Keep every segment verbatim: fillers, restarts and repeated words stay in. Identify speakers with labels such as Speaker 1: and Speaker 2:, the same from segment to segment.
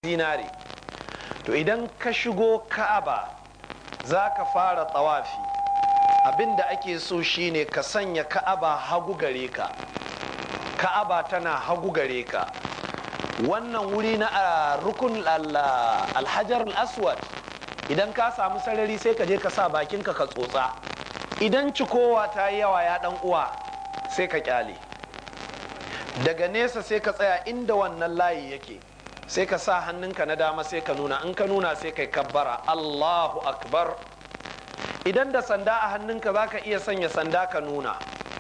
Speaker 1: zinare. To idan ka shigo ka'aba za ka fara tawafi, abin da ake so shine ka sanya ka'aba hagu gare ka. Ka'aba tana hagu gare ka. Wannan wuri na rukun alhajar al-aswad, idan ka samu sarari sai ka je ka sa bakinka ka tsotsa. Idan cikowa ta yi yawa ya dan uwa sai ka kyale. Daga nesa sai ka tsaya inda wannan layi yake, sai ka sa hannunka na dama sai ka nuna, in ka nuna sai kai kabbara Allahu akbar. Idan da sanda a hannunka za ka iya sanya sanda ka nuna.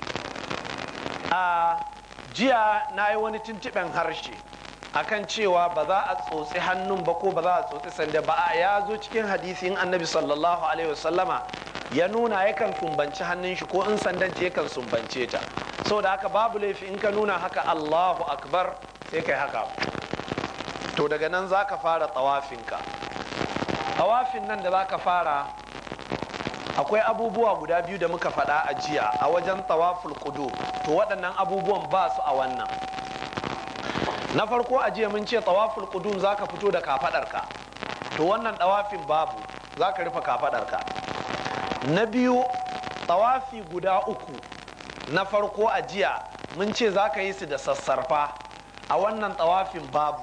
Speaker 1: A jiya na yi wani tuntuɓen harshe akan cewa ba za a tsotsi hannun ba ko ba za a tsotsi sanda ba. A ya zo cikin hadisi in annabi sallallahu alaihi wasallama ya nuna yakan sumbanci hannun shi, ko in sandan ce yakan sumbance ta. Saboda haka babu laifi in ka nuna haka Allahu akbar sai kai haka. To daga nan za ka fara tawafinka. Tawafin nan da za ka fara akwai abubuwa guda biyu da muka faɗa a jiya a wajen tawaful qudum. To waɗannan abubuwan ba su a wannan. Na farko a jiya mun ce tawaful qudum za ka fito da kafaɗarka. To wannan tawafin babu, za ka rufe kafaɗarka. Na biyu tawafi guda uku. Na farko a jiya mun ce za ka yi su da sassarfa, a wannan tawafin babu.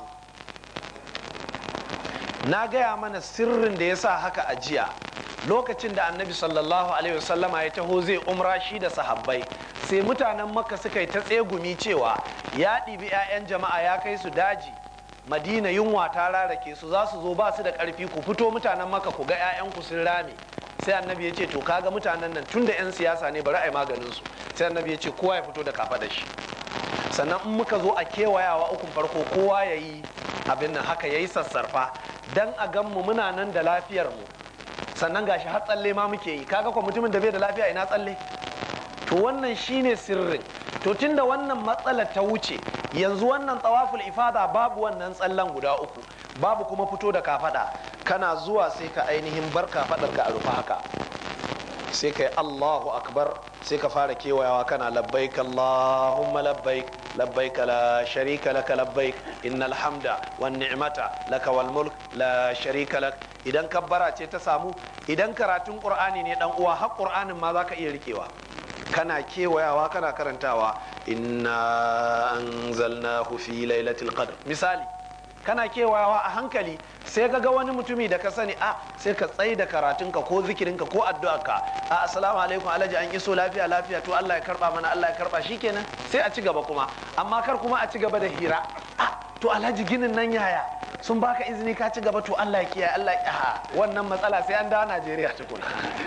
Speaker 1: Na gaya mana sirrin da ya sa haka a jiya. Lokacin da annabi sallallahu alaihi wasallama ya taho zai umra shi da sahabbai, sai mutanen makka suka yi ta tsegumi cewa ya ɗibi 'ya'yan jama'a ya kai su daji madina, yunwa ta rarake su, za su zo ba su da ƙarfi, ku fito mutanen makka ku ga 'ya'yanku sun rame. Sai annabi ya ce to kaga mutanen nan tun da 'yan siyasa ne bari a yi maganin su. Sai annabi ya ce kowa ya fito da kafa da shi, sannan in muka zo a kewayawa ukun farko kowa ya yi abin nan haka, ya yi sassarfa dan a gan mu muna nan da lafiyar mu. Sannan gashi har tsalle ma muke yi, kaga ko mutumin da bai da lafiya ina tsalle. To wannan shine sirrin. To tunda wannan matsalar ta wuce, yanzu wannan tawaful ifada babu wannan tsallan guda uku, babu kuma fito da kafada. Kana zuwa sai ka ainihin bar kafadar ka a rufe haka, sai kai Allahu akbar, sai ka fara kewayawa kana labbaik Allahumma labbaik labbaik la sharika laka labbaik innal hamda wan ni'mata laka wal mulk la sharika lak. Idan kabbara ce ta samu, idan karatun qur'ani ne dan uwa, har qur'anin ma zaka iya rikewa, kana kewayawa kana karantawa inna anzalnahu fi lailatul qadr misali, kana kewayawa a hankali sai ka ga wani mutumi da ka sani, a sai ka tsai da karatunka ko zikirinka ko addu'arka, a assalamu alaikum alhaji an iso lafiya lafiya, to Allah ya karba mana, Allah ya karba, shikenan sai a ci gaba kuma. Amma kar kuma a ci gaba da hira, a to alhaji ginin nan yaya, sun baka izini ka ci gaba, to Allah ya kiyaye, Allah ya ha wannan matsala sai an dawo Najeriya tukuna.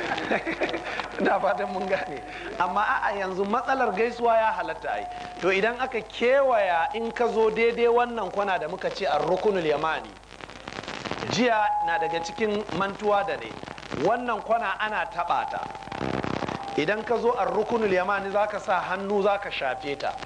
Speaker 1: Ina fatan mun gane. Amma a'a yanzu matsalar gaisuwa ya halatta ai. To idan aka kewaya, in ka zo daidai wannan kwana da muka ce ar-rukunul yamani, jiya na daga cikin mantuwa da ne, wannan kwana ana taɓa ta. Idan ka zo ar-rukunul yamani za ka sa hannu za ka shafe ta,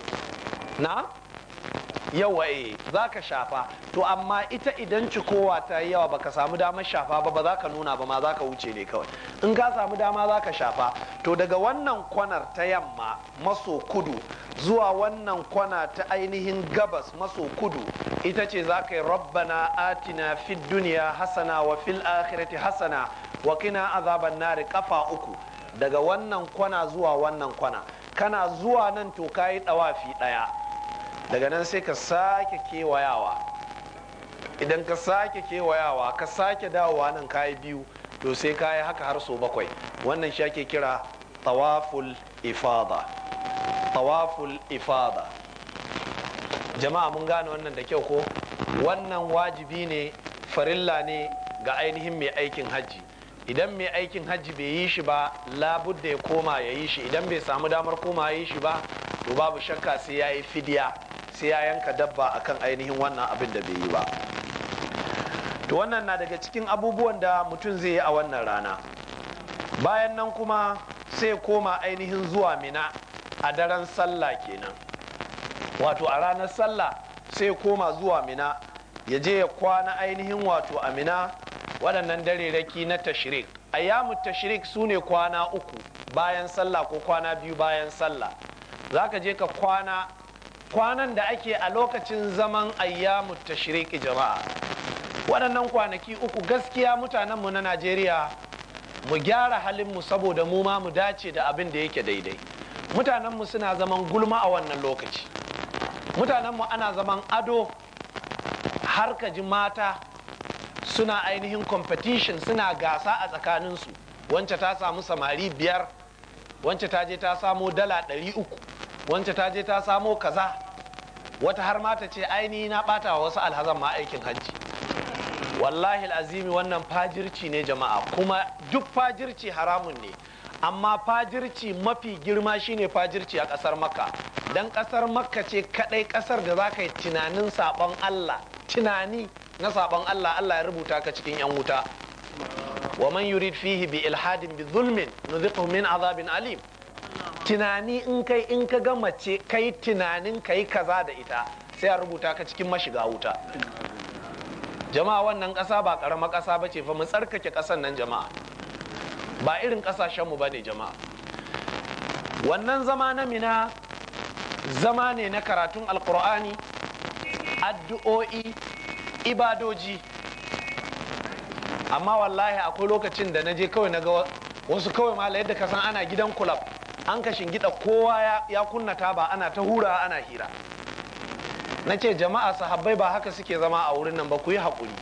Speaker 1: na yawa eh za ka shafa. To amma ita idan cikowa ta yi yawa baka samu damar shafa ba, ba za ka nuna ba ma, za ka wuce ne kawai. In ka samu dama za ka shafa. To daga wannan kwanar ta yamma maso kudu zuwa wannan kwana ta ainihin gabas maso kudu, ita ce za ka yi rabbana atina fid duniya hasana wa fil akhirati hasana wa qina azaban nari kafa uku. Daga wannan kwana zuwa wannan kwana, kana zuwa nan to kayi dawafi daya. Daga nan sai ka sake kewayawa, idan ka sake kewayawa ka sake dawowa nan kayi biyu, to sai kayi haka har so bakwai. Wannan shi ake kira tawaful ifada. Tawaful ifada, jama'a mun gane wannan da kyau ko? Wannan wajibi ne, farilla ne ga ainihin mai aikin hajji. Idan mai aikin hajji bai yi shi ba, labudda ya koma ya yi shi. Idan bai samu damar koma ya yi shi ba, to babu shakka sai ya yi fidiya, sai ya yanka dabba akan ainihin wannan abin da bai yi ba. To wannan na daga cikin abubuwan da mutum zai yi a wannan rana. Bayan nan kuma sai koma ainihin zuwa Mina a daren sallah kenan, wato a ranar sallah sai koma zuwa Mina, ya je ya kwana ainihin wato a Mina. Waɗannan dareraki na tashrik, ayyamu tashrik su ne kwana uku bayan sallah ko kwana biyu bayan sallah. Za ka je ka kwana kwanan da ake a lokacin zaman ayyamu tashriqi jama'a. Waɗannan kwanaki uku gaskiya mutanenmu na Najeriya mu gyara halinmu saboda mu ma mu dace da abin da yake daidai. Mutanenmu suna zaman gulma a wannan lokaci. Mutanenmu ana zaman ado har ka ji mata suna ainihin competition, suna gasa a tsakaninsu. Wance ta samu samari biyar, wance ta je ta samo dala ɗari uku, wance ta je ta samo kaza. Wata har ma ta ce ainihi na ɓata wa wasu alhazan ma aikin hajji. Wallahi azimi wannan fajirci ne jama'a, kuma duk fajirci haramun ne, amma fajirci mafi girma shine fajirci a ƙasar Makka. Dan ƙasar Makka ce kaɗai ƙasar da za ka yi tunanin saɓon Allah, tunani na saɓon Allah, Allah ya rubuta ka cikin 'yan wuta. Wa man yurid fihi bi ilhadin bi zulmin nudhiquhu min azabin alim. Tunani in kai in ka ga mace kai tunanin kai kaza da ita sai a rubuta ka cikin mashiga wuta. Jama'a wannan ƙasa ba ƙaramar ƙasa ba ce fa, mu tsarkake ƙasan nan jama'a, ba irin ƙasashenmu ba ne jama'a. Wannan zama na Mina zama ne na karatun alƙur'ani, addu'o'i, ibadoji. Amma wallahi akwai lokacin da na je kawai na ga wasu kawai ma yadda ka san ana gidan kulab, an ka shingida kowa ya kunna taba ana ta hura ana hira. Na ce jama'a sahabbai ba haka suke zama a wurin nan ba, ku yi haƙuri.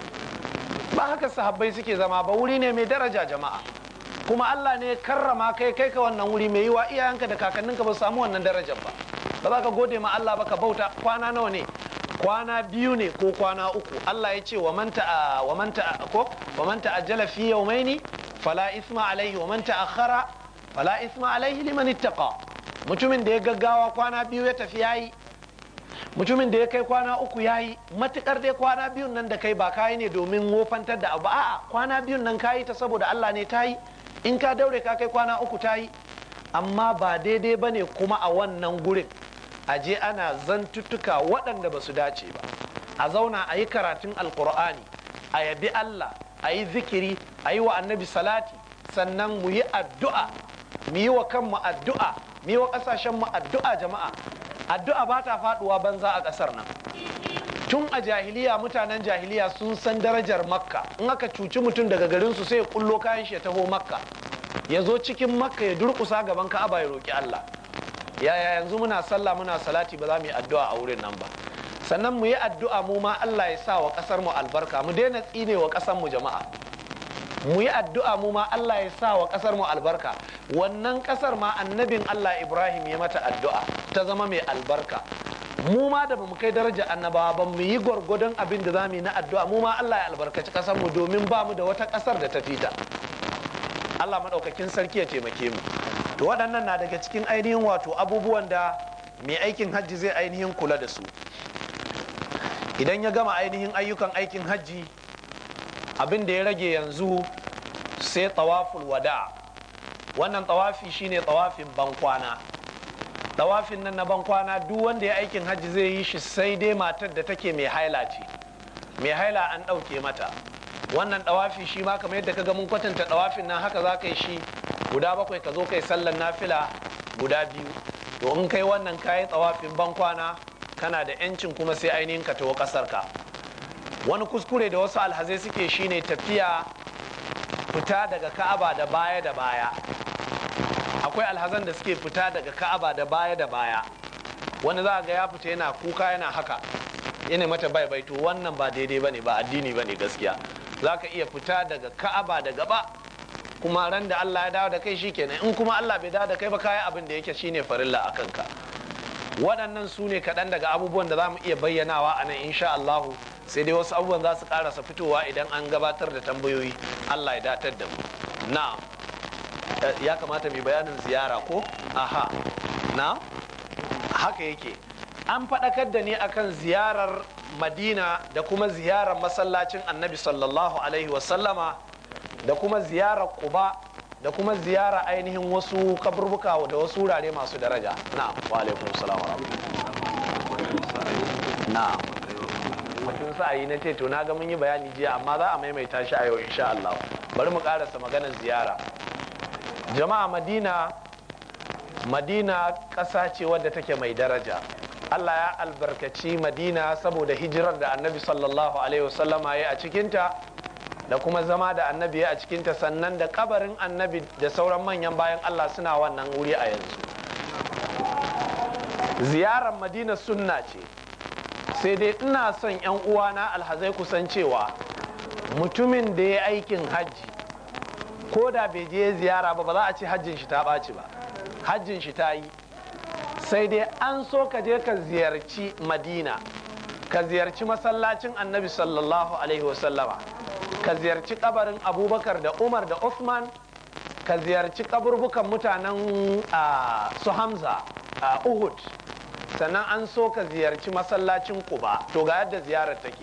Speaker 1: Ba haka sahabbai suke zama ba, wuri ne mai daraja jama'a. Kuma Allah ne karrama kai kai ka wannan wuri, mai yiwa iyayenka da kakanninka ba su samu wannan darajar ba. Ba za ka gode ma Allah ba ka bauta. Kwana nawa ne? Kwana biyu ne ko kwana uku. Allah ya ce wa man ta'a wa man ta'a ko wa man ta'ajjala fi yawmaini fala isma alaihi wa man ta'akhkhara fala isma alaihi liman ittaqa. Mutumin da ya gaggawa kwana biyu ya tafi yayi, mutumin da ya kai kwana uku ya yi. Matukar dai kwana biyun nan da kai ba kayi ne domin wofantar da abu, a'a kwana biyun nan kayi ta saboda Allah ne ta yi. In ka daure ka kai kwana uku ta yi. Amma ba daidai ba ne kuma a wannan gurin a je ana zantuttuka waɗanda ba su dace ba. A zauna a yi karatun alkur'ani, a yabi Allah, a yi zikiri, a yi wa annabi salati, sannan mu yi addu'a, mu yi wa kanmu addu'a, mu yi wa ƙasashenmu addu'a jama'a. Addu'a ba ta faduwa banza a ƙasar nan. Tun a jahiliya mutanen jahiliya sun san darajar Makka. In aka cuci mutum daga garinsu sai ya kullo kayan shi ya taho Makka, ya zo cikin Makka ya durƙusa gaban Ka'aba ya roƙi Allah. Yaya yanzu muna sallah muna salati ba za mu yi addu'a a wurin nan ba. Sannan mu yi addu'a mu ma Allah ya sa wa ƙasar mu albarka, mu daina tsine wa ƙasar mu jama'a. Mu yi addu'a mu ma Allah ya sa wa ƙasar mu albarka. Wannan ƙasar ma annabin Allah Ibrahim ya mata addu'a ta zama mai albarka. Mu ma da bamu kai daraja annabawa ba mu yi gwargwadon abin da zamu yi na addu'a, mu ma Allah ya albarkaci ƙasar mu domin ba mu da wata ƙasar da ta fita. Allah madaukakin sarki ya taimake mu. To waɗannan na daga cikin ainihin wato abubuwan da mai aikin hajji zai ainihin kula da su. Idan ya gama ainihin ayyukan aikin hajji, abin da ya rage yanzu sai tawaful wada. Wannan tawafi shine tawafin bankwana. Tawafin nan na bankwana duk wanda ya aikin hajji zai yi shi, sai dai matar da take mai haila ce. Mai haila an ɗauke mata. Wannan tawafi shi ma kamar yadda kaga mun kwatanta tawafin nan haka za ka yi shi guda bakwai, ka zo kai sallan nafila guda biyu. To in kai wannan kayi tawafin bankwana, kana da yancin kuma sai ainihin ka tawo ƙasar ka. Wani kuskure da wasu alhazai suke shine tafiya fita daga Ka'aba da baya da baya. Akwai alhazan da suke fita daga Ka'aba da baya da baya. Wani za ga ya fita yana kuka yana haka, yana mata bai bai. To wannan ba daidai bane, ba addini bane gaskiya. Za ka iya fita daga Ka'aba da gaba, kuma ran da Allah ya dawo da kai shikenan. In kuma Allah bai dawo da kai ba, kayi abin da yake shine farilla a kanka. Waɗannan su ne kaɗan daga abubuwan da za mu iya bayyanawa a nan insha Allahu. Sai dai wasu abubuwan za su ƙarasa fitowa idan an gabatar da tambayoyi. Allah ya datar da mu. Na ya kamata mai bayanin ziyara ko? Aha, na haka yake. An faɗakar da ni akan ziyarar Madina da kuma ziyarar masallacin Annabi sallallahu alaihi wasallama, da kuma ziyarar Quba, da kuma ziyara ainihin wasu kaburbuka da wasu wurare masu daraja. Na'am, wa alaikum salam wa rahmatullahi. Na'am. Mutum sa'ayi na ce to na ga mun yi bayani jiya, amma za a maimaita shi a yau insha Allah. Bari mu karasa maganar ziyara. Jama'a, Madina Madina ƙasa ce wadda take mai daraja. Allah ya albarkaci Madina saboda hijirar da annabi sallallahu alaihi wasallama ya a cikinta da kuma zama da annabi ya a cikinta, sannan da kabarin annabi da sauran manyan bayan Allah suna wannan wuri a yanzu. Ziyarar Madina sunna ce, sai dai ina son 'yan uwana alhazai kusan cewa mutumin da ya aikin hajji ko da bai je ziyara ba ba za a ce hajjin shi ta ɓaci ba, hajjin shi ta yi, sai dai an so ka je ka ziyarci Madina, ka ziyarci masallacin annabi sallallahu alaihi wasallama, ka ziyarci kabarin Abubakar da Umar da Uthman, ka ziyarci kaburbukan mutanen su Hamza a Uhud, sannan an so ka ziyarci masallacin Quba. To ga yadda ziyarar take.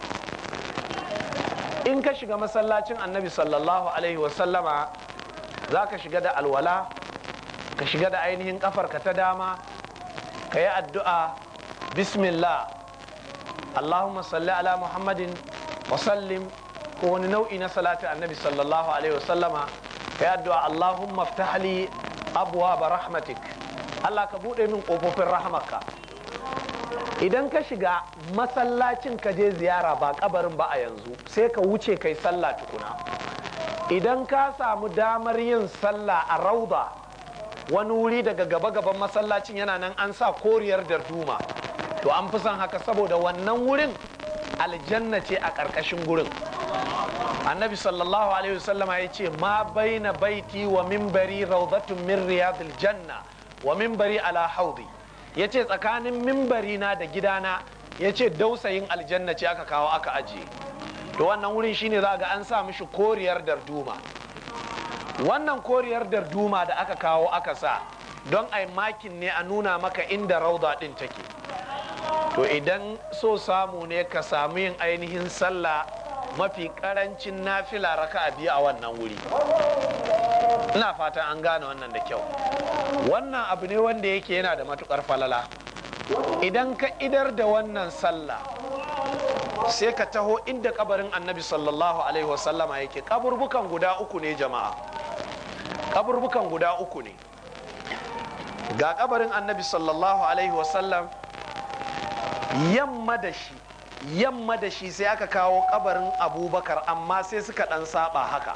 Speaker 1: In ka shiga masallacin annabi sallallahu alaihi wasallama za ka shiga da alwala, ka shiga da ainihin kafarka ta dama, ka yi addu'a bismillah Allahumma salli ala Muhammadin wa sallim, ko wani nau'i na salati annabi sallallahu alaihi wasallama, ka yi addu'a Allahumma ftahli abwaaba rahmatik, Allah ka buɗe min ƙofofin rahmarka. Idan ka shiga masallacin ka je ziyara ba kabarin ba a yanzu, sai ka wuce kai sallah tukuna. Idan ka samu damar yin sallah a rauda, wani wuri daga gaba-gaban masallacin yana nan an sa koriyar darduma, to an fi son haka saboda wannan wurin aljanna ce a ƙarƙashin gurin. Annabi sallallahu alaihi wasallama ya ce ma baina baiti wa minbari raudatun min riyadil janna wa minbari ala haudi. Ya ce tsakanin mimbari na da gidana, ya ce dausayin aljanna ce aka kawo aka ajiye. To wannan wurin shine za ga an sa mishi koriyar darduma. Wannan koriyar darduma da aka kawo aka sa don ai makin ne a nuna maka inda rauda din take. To idan so samu ne ka samu yin ainihin sallah mafi karancin nafila raka'a biyu a wannan wuri. Ina fatan an gane wannan da kyau. Wannan abu ne wanda yake yana da matukar falala. Idan ka idar da wannan sallah sai ka taho inda kabarin annabi sallallahu alaihi wasallama yake. Kaburbukan guda uku ne jama'a, kaburbukan guda uku ne. Ga kabarin annabi sallallahu alaihi wasallam, yamma da shi yamma da shi sai aka kawo kabarin Abubakar, amma sai suka dan saba haka.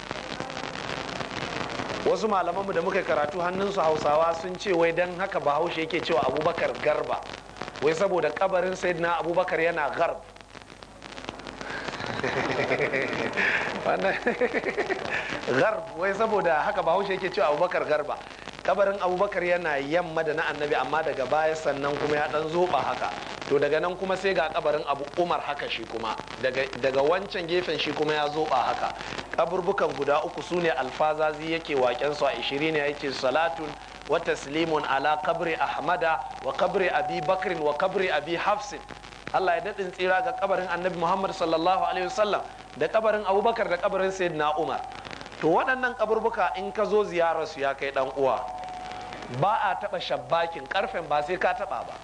Speaker 1: Wasu malamanmu da muka karatu hannunsu Hausawa sun ce wai dan haka Bahaushe yake cewa Abubakar Garba, wai saboda kabarin Sayyidina Abubakar yana garb. Garb, wai saboda haka Bahaushe yake cewa Abubakar Garba. Kabarin Abubakar yana yamma da na annabi, amma daga baya sannan kuma ya dan zoba haka. To daga nan kuma sai ga kabarin Abu Umar haka shi kuma daga, daga wancan gefen shi kuma ya zoba haka. Kaburbukan guda uku sune Alfazazi yake waken su a ishirin ne, yake salatun wa taslimun ala kabri Ahmada wa kabri Abi Bakrin wa kabri Abi Hafsin. Allah ya daɗin tsira ga kabarin annabi Muhammad sallallahu alaihi wasallam da kabarin Abubakar da kabarin Sayyidina Umar. To waɗannan kaburbuka in ka zo ziyarar su ya kai dan uwa, ba a taɓa shabbakin karfen, ba sai ka taɓa ba,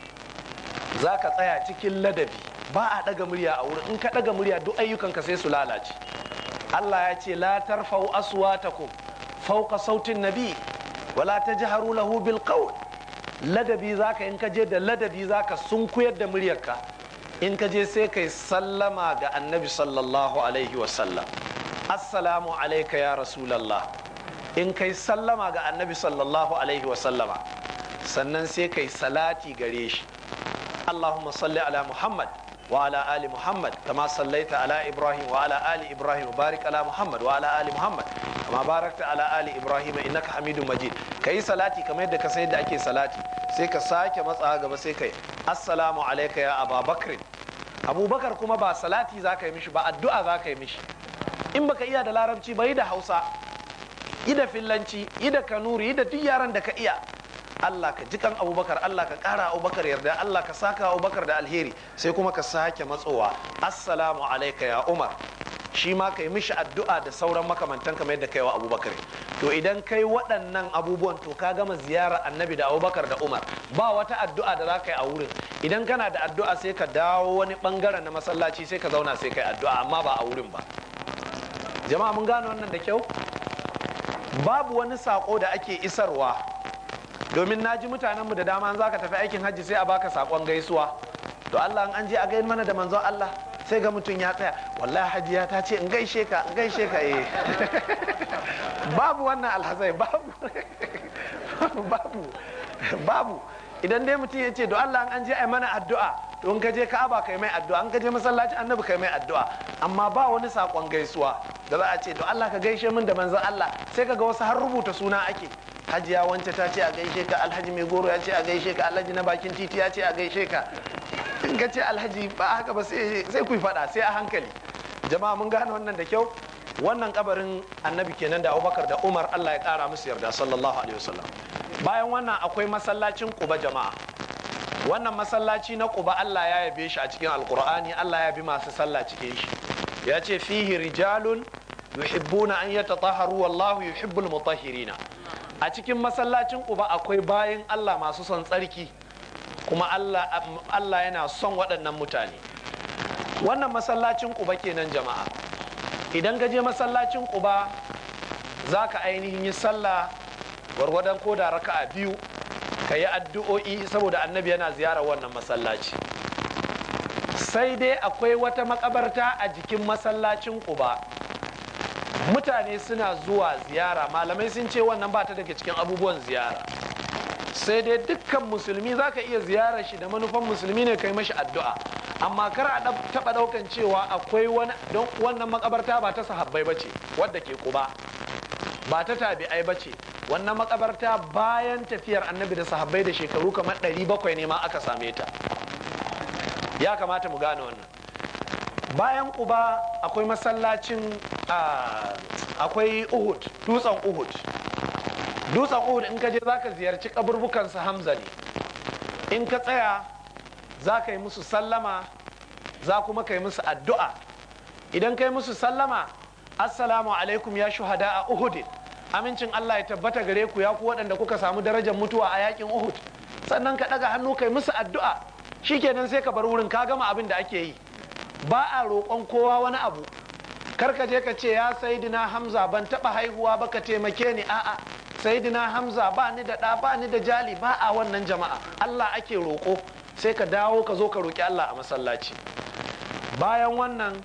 Speaker 1: za ka tsaya cikin ladabi, ba a ɗaga murya a wurin. In ka ɗaga murya duk ayyukanka sai su lalace. Allah ya ce la tarfa'u aswatakum fawqa sautin nabi wala tajharu lahu bil qawl. Ladabi zaka, in ka je da ladabi zaka sunkuyar da muryarka. In ka je sai kai sallama ga annabi sallallahu alaihi wasallam, assalamu alayka ya rasulallah. In kai sallama ga annabi sallallahu alaihi wasallama, sannan sai kai salati gare shi. Allahumma salli ala Muhammad wa ala ali Muhammad kama sallaita ala Ibrahim wa ala ali Ibrahim, barik ala Muhammad wa ala ali Muhammad kama barakta ala ali Ibrahim innaka Hamidum Majid. Kai salati kamar yadda ka san yadda ake salati, sai ka sake matsa gaba sai kai assalamu alayka ya Abubakar. Abubakar kuma ba salati zaka yi mishi ba, addu'a zaka yi mishi. In baka iya da larabci ba, yi da Hausa, yi da Fillanci, yi da Kanuri, yi da duk yaran da ka iya. Allah ka ji kan Abubakar, Allah ka kara Abubakar yarda, Allah ka saka Abubakar da alheri. Sai kuma ka sake matsowa assalamu alayka ya Umar, shi ma kai mishi addu'a da sauran makamantan kamar yadda kai wa Abubakar. To idan kai waɗannan abubuwan, to ka gama ziyarar annabi da Abubakar da Umar. Ba wata addu'a da za ka yi a wurin. Idan kana da addu'a sai ka dawo wani bangaren na masallaci sai ka zauna sai kai addu'a, amma ba a wurin ba. Jama'a mun gane wannan da kyau? Babu wani sako da ake isarwa domin na ji mutanenmu da dama za ka tafi aikin hajji sai a baka sakon gaisuwa, to Allah an je a gaida mana da manzon Allah, sai ga mutum ya tsaya, wallahi hajiya ta ce in gaishe ka in gaishe ka eh babu wannan alhazai, babu babu babu idan dai mutum ya ce do Allah an je ai mana addu'a, to in ka je Ka'aba kai mai addu'a, in ka je masallaci Annabi kai mai addu'a, amma ba wani sakon gaisuwa da za a ce do Allah ka gaishe min da manzon Allah. Sai kaga wasu har rubuta suna ake, hajiya wance ta ce a gaishe ka, alhaji mai goro ya ce a gaishe ka, alhaji na bakin titi ya ce a gaishe ka. In ka ce alhaji ba haka ba sai ku yi fada, sai a hankali. Jama'a mun gane wannan da kyau. Wannan kabarin Annabi kenan da Abubakar da Umar, Allah ya kara musu yarda sallallahu alaihi wasallam. Bayan wannan akwai masallacin Quba jama'a. Wannan masallaci na Quba Allah ya yabe shi a cikin Alqur'ani, Allah ya bi masu sallah cikin shi. Ya ce fihi rijalun yuhibbuna an yatatahharu wallahu yuhibbul mutahhirina. A cikin masallacin Quba akwai bayin Allah masu son tsarki, kuma Allah Allah yana son waɗannan mutane. Wannan masallacin Quba kenan jama'a. Idan ka je masallacin Quba za ka ainihin yi sallah gwargwadon ko da raka'a biyu, ka yi addu'o'i saboda Annabi yana ziyarar wannan masallaci. Sai dai akwai wata makabarta a jikin masallacin Quba, mutane suna zuwa ziyara, malamai sun ce wannan ba ta daga cikin abubuwan ziyara. Sai dai dukkan musulmi za ka iya ziyarar shi da manufan musulmi ne kai mashi addu'a, amma kar a taɓa ɗaukan cewa akwai wani, don wannan makabarta ba ta sahabbai bace wadda ke Quba, ba ta tabi'ai bace. Wannan makabarta bayan tafiyar Annabi da sahabbai da shekaru kamar ɗari bakwai ne ma aka same ta. Ya kamata mu gane wannan. Bayan Quba akwai masallacin akwai Uhud, dutsen Uhud. Dutsen Uhud in ka je za ka ziyarci kaburbukan su Hamza ne. In ka tsaya za ka yi musu sallama, za kuma ka yi musu addu'a. Idan ka yi musu sallama, assalamu alaikum ya shuhada a Uhud, amincin Allah ya tabbata gare ku ya ku waɗanda kuka samu darajar mutuwa a yakin Uhud. Sannan ka ɗaga hannu ka yi musu addu'a, shikenan sai ka bar wurin, ka gama abin da ake yi. Ba a roƙon kowa wani abu. Kar ka je ka ce ya Sayyidina Hamza ban taɓa haihuwa ba ka taimake ni, a'a Sayyidina Hamza ba ni da ɗa ba ni da jali, ba a wannan jama'a. Allah ake roƙo, sai ka dawo ka zo ka roƙi Allah a masallaci. Bayan wannan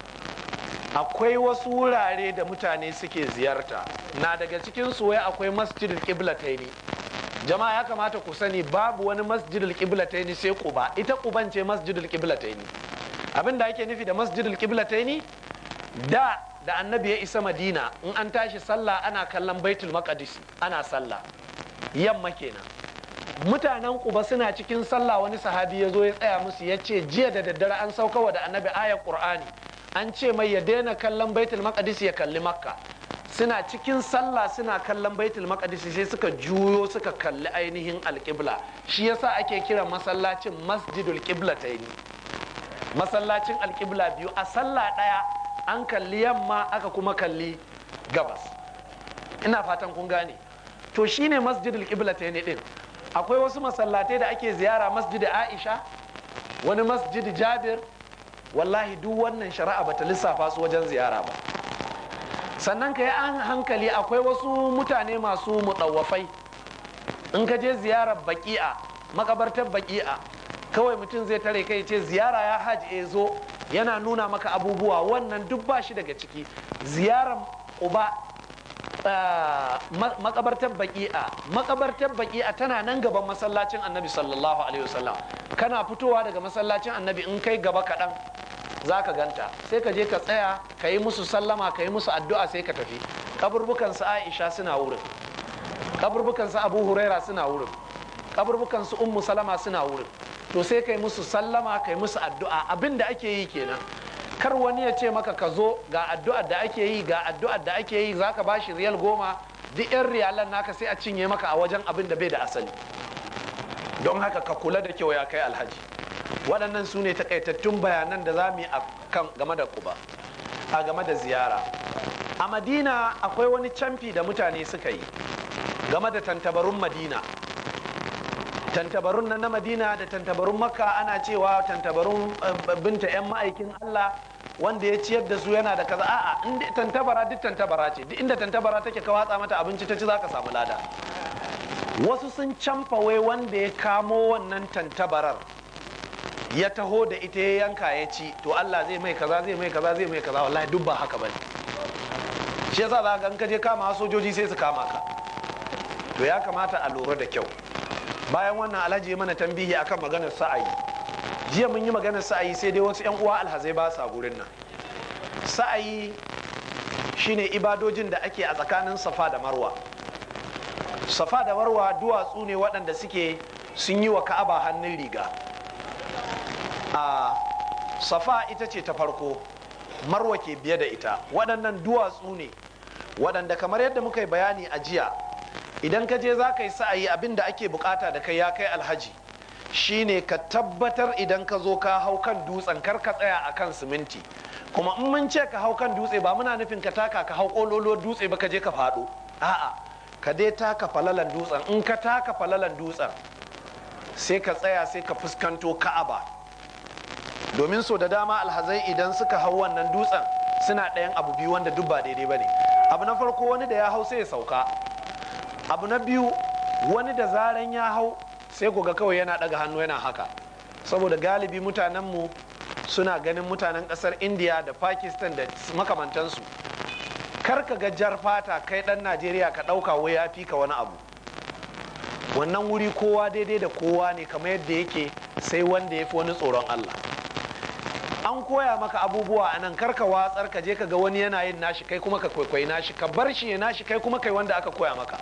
Speaker 1: akwai wasu wurare da mutane suke ziyarta, na daga cikin su wai akwai masjidul qiblataini. Jama'a ya kamata ku sani babu wani masjidul qiblataini sai Quba, ita Quban ce masjidul qiblataini. Abin da ake nufi da masjidul qiblataini, da da Annabi ya isa Madina in an tashi sallah ana kallon Baitul Maqdis ana sallah, yamma kenan. Mutanen Quba suna cikin sallah, wani sahabi ya zo ya tsaya musu ya ce jiya da daddare an saukawa da Annabi ayar Qur'ani, an ce mai ya daina kallon Baitul Maqdis ya kalli Makka. Suna cikin sallah suna kallon Baitul Maqdis sai suka juyo suka kalli ainihin alƙibla. Shi yasa ake kira masallacin Masjidul Qiblataini, masallacin alƙibla biyu. A sallah ɗaya an kalli yamma aka kuma kalli gabas. Ina fatan kun gane. To shine Masjidul Qiblataini din. Akwai wasu masallatai da ake ziyara, Masjid Aisha, wani Masjid Jabir. Wallahi duk wannan shari'a bata lissafa su wajen ziyara ba. Sannan ka yi an hankali, akwai wasu mutane masu mutawafai. In ka je ziyarar baki'a, makabartar baki'a, kawai mutum zai tare kai ce ziyara ya haji e zo, yana nuna maka abubuwa, wannan duk ba shi daga ciki. Ziyarar Quba, makabartar baki'a, makabartar baki'a tana nan gaban masallacin Annabi sallallahu alaihi wasallam. Kana fitowa daga masallacin Annabi in kai gaba kaɗan za ka ganta, sai ka je ka tsaya ka yi musu sallama ka yi musu addu'a sai ka tafi. Kaburbukan su Aisha suna wurin, kaburbukan su Abu Huraira suna wurin, kaburbukan su Ummu Salama suna wurin. To sai ka yi musu sallama ka yi musu addu'a, abin da ake yi kenan. Kar wani ya ce maka ka zo ga addu'ar da ake yi ga addu'ar da ake yi, za ka ba shi riyal goma, duk yan riyalan naka sai a cinye maka a wajen abin da bai da asali. Don haka ka kula da kyau ya kai alhaji. Waɗannan su ne takaitattun bayanan da za mu yi a kan game da Quba, a game da ziyara. A Madina akwai wani camfi da mutane suka yi game da tantabarun Madina. Tantabarun nan na Madina da tantabarun Makka, ana cewa tantabarun binta 'yan ma'aikin Allah wanda ya ciyar da su yana da kaza. A'a, inda tantabara duk tantabara ce, duk inda tantabara take ka watsa mata abinci ta ci za ka samu lada. wasu sun camfa wai wanda ya kamo wannan tantabarar ya taho da ita ya yanka ya ci to Allah zai mai kaza zai mai kaza zai mai kaza. Wallahi duk ba haka bane. Shi yasa za ka ka je kama sojoji sai su kama ka. To ya kamata a lura da kyau. Bayan wannan Alhaji ya mana tambihi akan maganar sa'ayi. Jiya mun yi maganar sa'ayi sai dai wasu 'yan uwa alhazai ba sa gurin nan. Sa'ayi shine ibadojin da ake a tsakanin Safa da Marwa. Safa da Marwa duwatsu ne waɗanda suke sun yi wa Ka'aba hannun riga. A Safa ita ce ta farko, Marwa ke biye da ita. Waɗannan duwatsu ne waɗanda kamar yadda muka yi bayani a jiya, idan ka je za ka yi sa'ayi abin da ake bukata da kai ya kai alhaji shine ka tabbatar idan ka zo ka hau kan dutsen kar ka tsaya a kan siminti. Kuma in mun ce ka hau kan dutse ba muna nufin ka taka ka hau kololo dutse ba ka je ka faɗo. A'a, ka dai taka falalan dutsen. In ka taka falalan dutsen sai ka tsaya sai ka fuskanto Ka'aba. Domin so da dama alhazai idan suka hau wannan dutsen suna ɗayan abu biyu wanda duk ba daidai ba ne. Abu na farko wani da ya hau sai ya sauka. Abu na biyu wani da zaran ya hau sai ku ga kawai yana ɗaga hannu yana haka. Saboda galibi mutanenmu suna ganin mutanen ƙasar Indiya da Pakistan da makamantansu. Kar ka ga jar fata kai ɗan Najeriya ka ɗauka wai ya fi ka wani abu. Wannan wuri kowa daidai da kowa ne kamar yadda yake, sai wanda ya fi wani tsoron Allah. An koya maka abubuwa a nan, karka watsar ka je ka ga wani yana yin nashi kai kuma ka kwaikwayi nashi, ka bar shi ya nashi kai kuma kai wanda aka koya maka.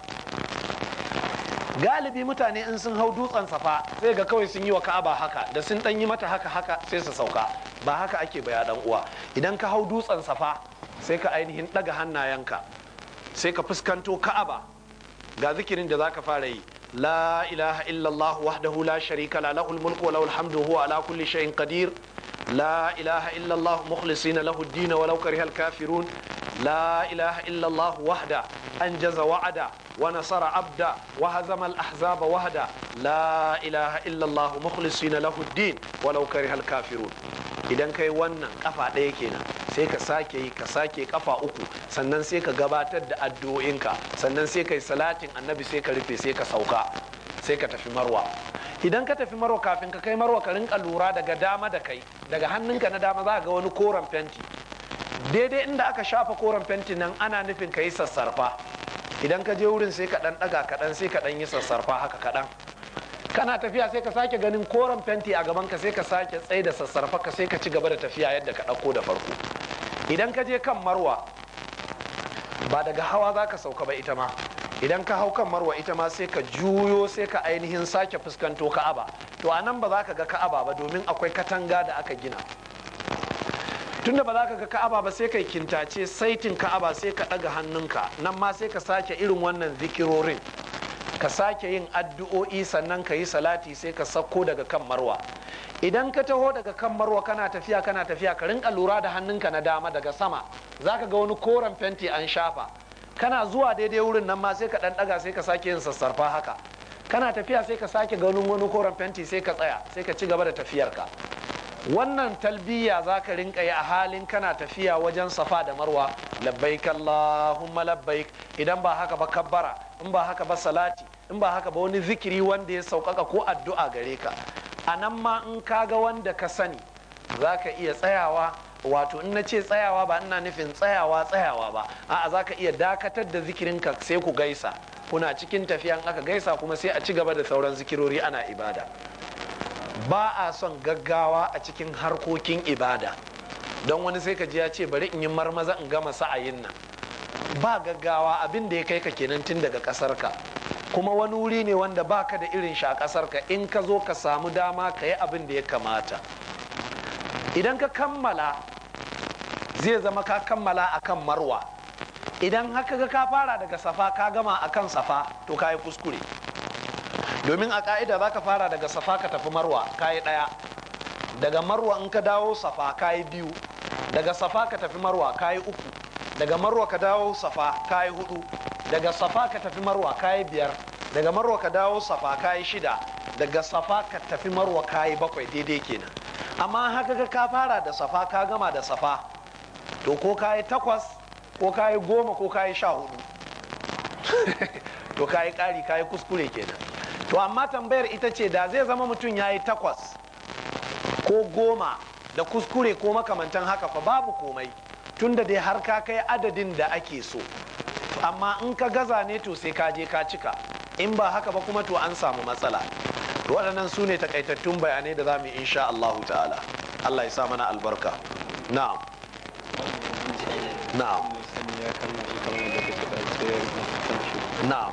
Speaker 1: Galibi mutane in sun hau dutsen Safa sai ga kawai sun yi wa Ka'aba haka, da sun dan yi mata haka haka sai su sauka. Ba haka ake baya dan uwa. Idan ka hau dutsen Safa sai ka ainihin daga hannayenka sai ka fuskanto Ka'aba. Ga zikirin da zaka fara yi: la ilaha illallah wahdahu la sharika la lahul mulku wa lahul hamdu huwa ala kulli shay'in qadir. لا إله إلا الله مخلصين له الدين ولو كره الكافرون. لا إله إلا الله وحده أنجز وعده ونصر عبده وهزم الأحزاب وحده. لا إله إلا الله مخلصين له الدين ولو كره الكافرون. idan kai wannan kafa ɗaya kenan sai ka sake yi ka sake kafa uku, sannan sai ka gabatar da addu'o'inka, sannan sai kai salatin annabi, sai ka rufe, sai ka sauka, sai ka tafi Marwa. Idan ka tafi Marwa, kafin ka kai Marwa ka rinka lura daga dama da kai, daga hannunka na dama za ga wani koren fenti. Daidai inda aka shafa koren fenti nan ana nufin ka yi sassarfa. Idan ka je wurin sai ka ɗan ɗaga kaɗan, sai ka ɗan yi sassarfa haka kaɗan. Kana tafiya sai ka sake ganin koren fenti a gaban ka, sai ka sake tsaye da sassarfa ka, sai ka ci gaba da tafiya yadda ka ɗauko da farko. Idan ka je kan Marwa ba daga hawa za ka sauka ba ita ma. Idan ka hau kan Marwa ita ma sai ka juyo, sai ka ainihin sake fuskanto Ka'aba. To a nan ba za ka ga Ka'aba ba domin akwai katanga da aka gina. Tunda ba za ka ga Ka'aba ba sai kai kintace saitin Ka'aba, sai ka ɗaga hannunka. Nan ma sai ka sake irin wannan zikirorin, ka sake yin addu'o'i, sannan ka yi salati, sai ka sauko daga kan Marwa. Idan ka taho daga kan Marwa kana tafiya kana tafiya ka rinka lura da hannunka na dama daga sama, za ka ga wani koren fenti an shafa. Kana zuwa daidai wurin nan ma sai ka ɗan ɗaga, sai ka sake yin sassarfa haka. Kana tafiya sai ka sake ganin wani koren fenti, sai ka tsaya, sai ka ci gaba da tafiyarka. Wannan talbiya za ka rinka yi a halin kana tafiya wajen Safa da Marwa. Labbaik Allahumma labbaik. Idan ba haka ba kabbara, in ba haka ba salati, in ba haka ba wani zikiri wanda ya sauƙaƙa ko addu'a gare ka. A nan ma in ka ga wanda ka sani za ka iya tsayawa. Wato in na ce tsayawa ba ina nufin tsayawa tsayawa ba, a'a za ka iya dakatar da zikirinka sai ku gaisa. Kuna cikin tafiyan aka gaisa kuma sai a ci gaba da sauran zikirori ana ibada. Ba a son gaggawa a cikin harkokin ibada, don wani sai ka ji ya ce bari in yi marmaza in gama sa'ayin nan. Ba gaggawa, abin da ya kai ka kenan tun daga ƙasar ka, kuma wani wuri ne wanda baka da irin shi a ƙasar ka. In ka zo ka samu dama ka yi abin da ya kamata. Idan ka kammala zai zama ka kammala akan Marwa. Idan haka ga ka fara daga Safa ka gama akan Safa, to ka yi kuskure. Domin a ka'ida za ka fara daga Safa ka tafi Marwa, ka yi ɗaya. Daga Marwa in ka dawo Safa ka yi biyu. Daga Safa ka tafi Marwa ka yi uku. Daga Marwa ka dawo Safa ka yi hudu. Daga Safa ka tafi Marwa ka yi biyar. Daga Marwa ka dawo Safa ka yi shida. Daga Safa ka tafi Marwa ka yi bakwai, daidai kenan. Amma haka ga ka fara da Safa ka gama da Safa, to ko ka yi takwas ko ka yi goma ko ka yi sha hudu. to kayi ƙari kayi kuskure kenan. To amma tambayar ita ce da zai zama mutum ya yi takwas ko goma da kuskure ko makamantan haka fa babu komai, tunda dai har ka kai adadin da ake so. Amma in ka gaza ne to sai ka je ka cika, in ba haka ba kuma to an samu matsala. Waɗannan su ne takaitattun bayanai da za mu yi insha Allahu ta'ala. Allah ya sa mana albarka. Na'am. Na'am. Na'am.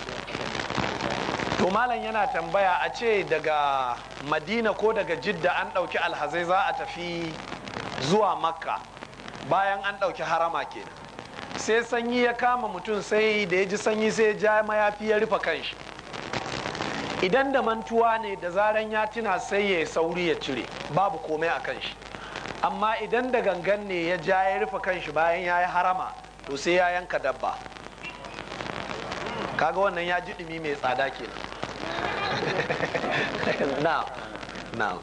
Speaker 1: To malam yana tambaya a ce daga Madina ko daga Jidda an ɗauki alhazai za a tafi zuwa Makka bayan an ɗauki harama kenan. Sai sanyi ya kama mutum, sai da ya ji sanyi sai ya ja mayafi ya rufe kanshi. Idan da mantuwa ne da zaran ya tuna sai ya sauri ya cire, babu komai a kanshi. Amma idan da gangan ne ya ja ya rufe kanshi bayan ya yi harama, to sai ya yanka dabba. Kaga wannan ya ji ɗumi mai tsada kenan. Na'am. Na'am.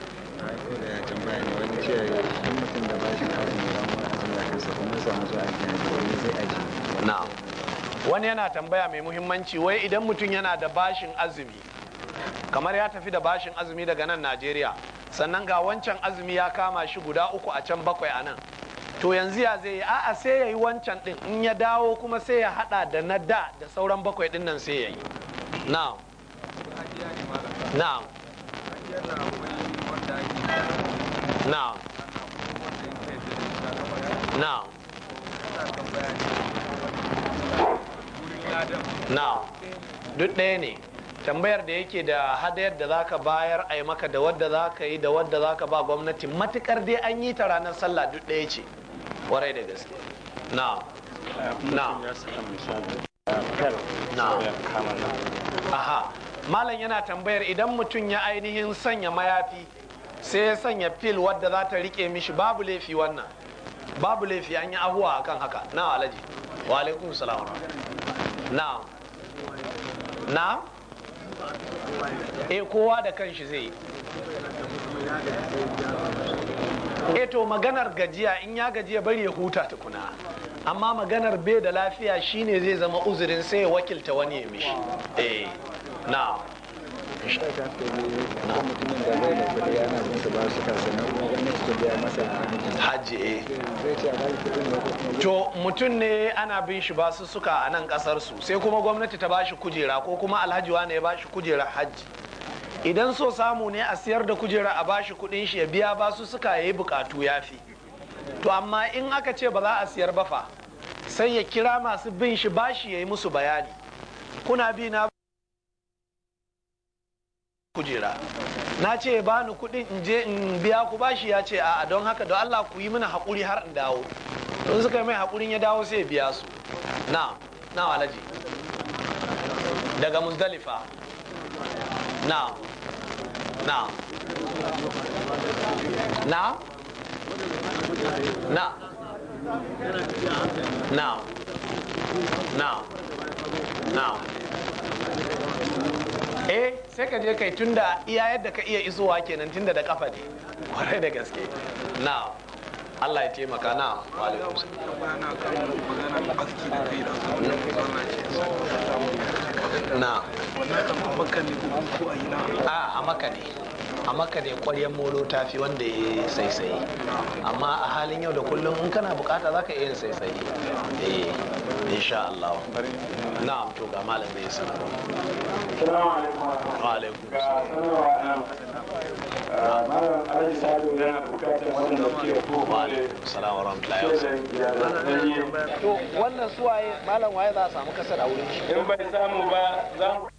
Speaker 1: Na'am. Wani yana tambaya mai muhimmanci, wai idan mutum yana da bashin azumi, kamar ya tafi da bashin azumi daga nan Najeriya, sannan ga wancan azumi ya kama shi guda uku a can bakwai a nan, to yanzu ya zai yi? A'a, sai ya yi wancan din, in ya dawo kuma sai ya hada da na da da sauran bakwai din nan sai ya yi. Na'am. Na'am. Na'am. Na'am. Na'am. Duk ɗaya ne. Tambayar da yake da hadayar da zaka bayar a yi maka da wadda zaka yi da wadda zaka ba gwamnati, matukar dai an yi ta ranar sallah duk ɗaya ce. Warai da gaske. Na'am. Na'am. Na'am. Aha. Malam yana tambayar idan mutum ya ainihin sanya mayafi sai ya sanya fil wadda za ta rike mishi, babu laifi wannan. Babu laifi, an yi abuwa akan haka. Na alaji. Wa alaikum salam. Na'am. Na'am. Eh, kowa da kanshi zai yi. Eh to maganar gajiya, in ya gajiya bari ya huta tukuna, amma maganar bai da lafiya shine zai zama uzurin sai ya wakilta wani ya mishi. Eh na hajji. Eh to mutum ne ana bin shi basu suka a nan kasar su, sai kuma gwamnati ta bashi kujera ko kuma alhaji wane ya bashi kujera hajji. Idan so samu ne a siyar da kujera a bashi kudin shi ya biya basu suka yayi bukatu yafi. To amma in aka ce ba za a siyar ba fa, sai ya kira masu bin shi bashi yayi musu bayani, kuna bi na kujera, na ce ba ni kudin in je in biya ku bashi, ya ce a'a, don haka don Allah ku yi mana haƙuri har in dawo. Don suka yi mai haƙurin ya dawo sai ya biya su. Na na alaji daga Muzdalifa. Na na na na na na na eh sai ka je kai tunda iya yadda ka iya isowa kenan, tunda da kafa ne. Kwarai da gaske. Na Allah ya taimaka. Na na a maka ne a maka ne ƙwaryen molo ta fi wanda ya saisaye, amma a halin yau da kullum in kana bukata za ka iya yin saisaye. Eh insha Allah. Na'am, to ga malam zai sanar.
Speaker 2: Assalamu alaikum.
Speaker 1: Wa alaikum.
Speaker 2: Malam Alhaji Sadu yana bukatar wannan ke ko.
Speaker 1: Wa alaikum salam wa rahmatullahi wa barakatuh. To wannan suwaye malam waye za a samu kasar a wurin shi?
Speaker 2: In bai samu ba za mu